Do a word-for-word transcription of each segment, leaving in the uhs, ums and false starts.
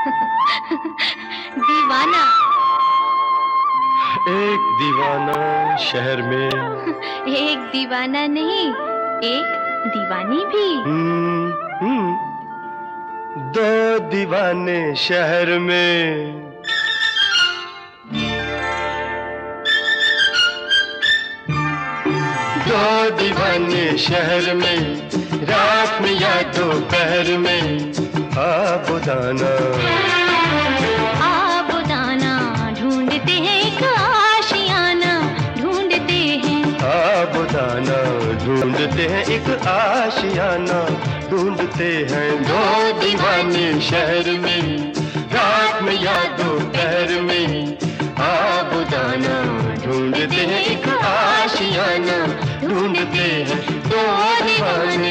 दीवाना। एक दीवाना शहर में। एक दीवाना नहीं, एक दीवानी भी। हम्म, हम्म, दो दीवाने शहर में। दो दीवाने शहर में, रात में या दोपहर में। आबुदाना आबुदाना ढूंढते हैं एक आशियाना, ढूंढते हैं। आबुदाना ढूंढते हैं एक आशियाना, ढूंढते हैं दो दीवाने शहर में, रात में या दोपहर में। आबुदाना ढूंढते हैं एक आशियाना, ढूंढते हैं दो दीवाने।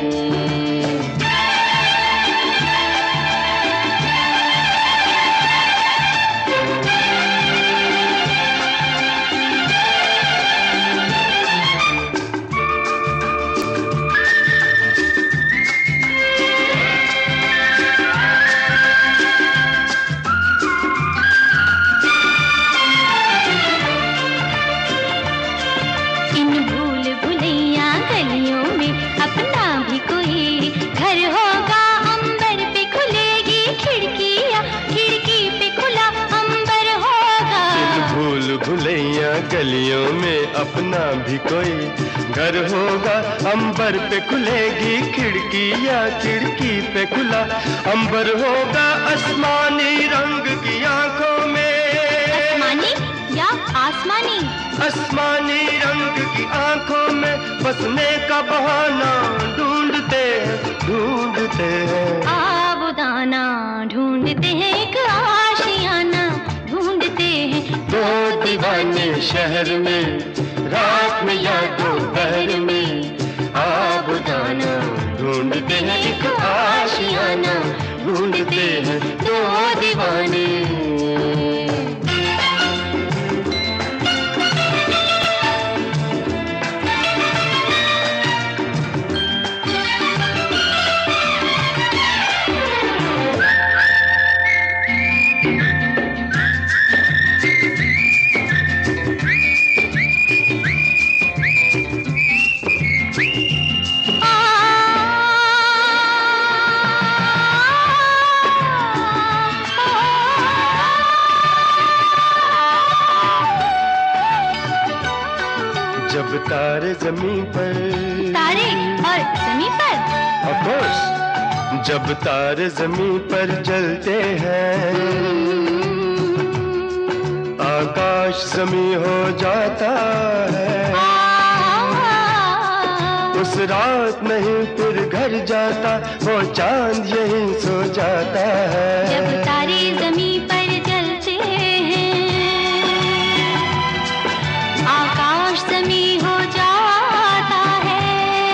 अपना भी कोई घर होगा, अंबर पे खुलेगी खिड़कियाँ, खिड़की पे खुला अंबर होगा। इन भूल भुलैया गलियों में अपना भी कोई घर होगा, अंबर पे खुलेगी खिड़कियाँ, खिड़की पे खुला अंबर होगा। आसमानी रंग की आंखों में, आसमानी या आसमानी? आसमानी रंग की आंखों में बसने का बहाना ढूंढते हैं, ढूंढते हैं। आबुदाना ढूंढते हैं एक आशियाना, ढूंढते हैं दो दीवाने शहर में, रात में या दोपहर में। आबुदाना ढूंढते हैं एक आशियाना, ढूंढते हैं दो दीवाने। जब तारे जमीन पर, तारे और जमीन पर, ऑफ कोर्स, जब तारे जमीन पर जलते हैं, आकाश जमीन हो जाता है। उस रात नहीं फिर घर जाता, वो चांद यहीं सो जाता है। जब तारे जमीन पर जलते हैं, आकाश जमीन हो जाता है।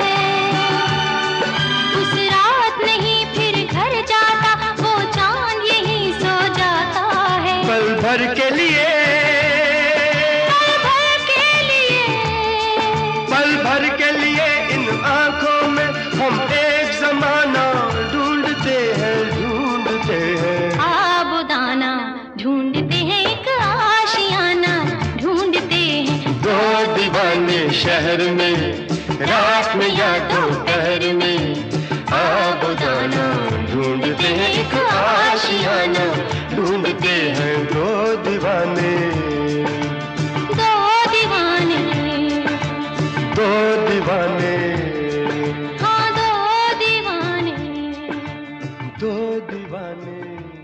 उस रात नहीं फिर घर जाता, वो चांद यहीं सो जाता है। पल भर के लिए, पल भर के लिए, पल भर के लिए इन आंखों में हम एक जमाना ढूंढते हैं, ढूंढते हैं। आबुदाना ढूंढते हैं एक आशियाना, ढूंढते हैं दो दीवाने शहर में, रात में या दोपहर में। आबुदाना ढूंढते हैं एक आशियाना, ढूंढते हैं दो दीवाने। दो दीवाने, दो दीवाने, हाँ दो दीवाने, दो दीवाने।